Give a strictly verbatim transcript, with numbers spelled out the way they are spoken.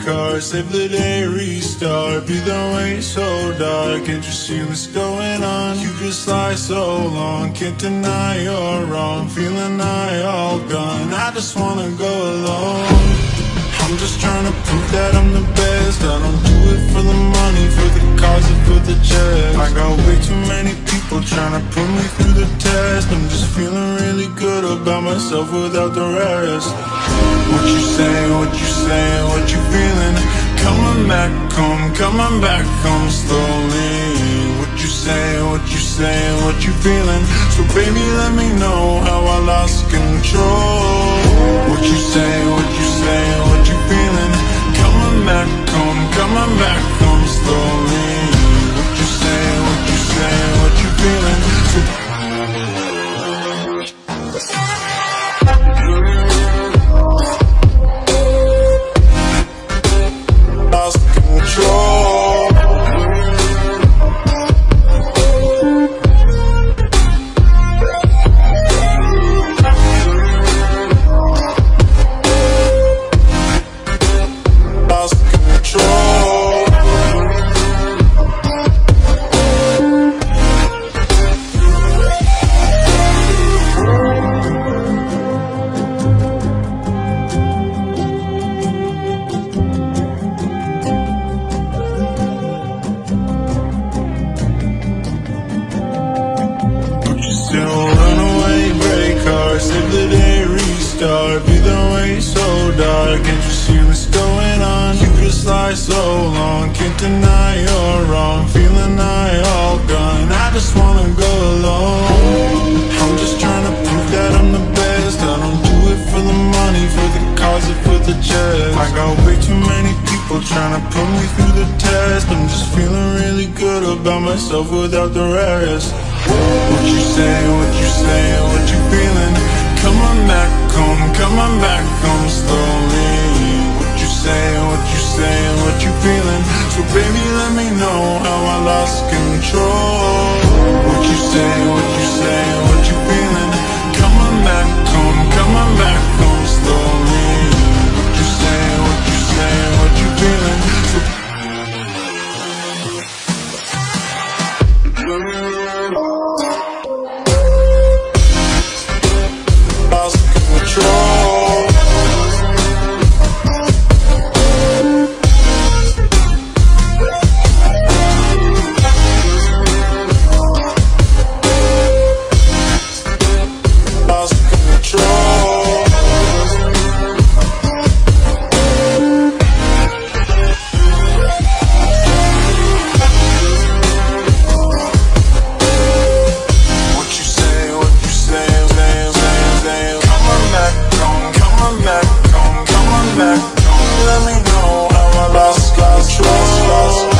car, save the day, restart. Be the way so dark, can't you see what's going on? You just lie so long, can't deny you're wrong. Feeling high, all gone, I just wanna go alone. I'm just trying to prove that I'm the best. I don't do it for the money, for the cars or for the checks. I got way too many people trying to put me through the test. I'm just feeling really good about myself without the rest. What you saying, what you saying, what you feeling? Coming back home, coming back home slowly. What you saying, what you saying, what you feeling? So baby, let me know how I lost control. What you saying, what you saying, what you feeling? Coming back home, coming back home slowly. What you saying, what you saying, what you feeling? So lost control. Lost control. Runaway, break car, save the day, restart. Be the way so dark, can't you see what's going on? You just lie so long, can't deny you're wrong. Feeling high, all gone, I just wanna go alone. I'm just trying to prove that I'm the best. I don't do it for the money, for the cars or for the checks. I got way too many people trying to put me through the test. I'm just feeling really good about myself without the rest. What you saying, what you saying, what you feeling? Coming back home, coming back home slowly. What you saying, what you saying, what you feeling? So baby, let me know how I lost control. What you saying, what you saying, what you feeling? Coming back home, coming back home slowly. What you saying, what you saying, what you feeling? So lost control. Lost control. What you say, what you say, say, say, say. Coming back home, coming back home, coming back home. Let me know how I lost control.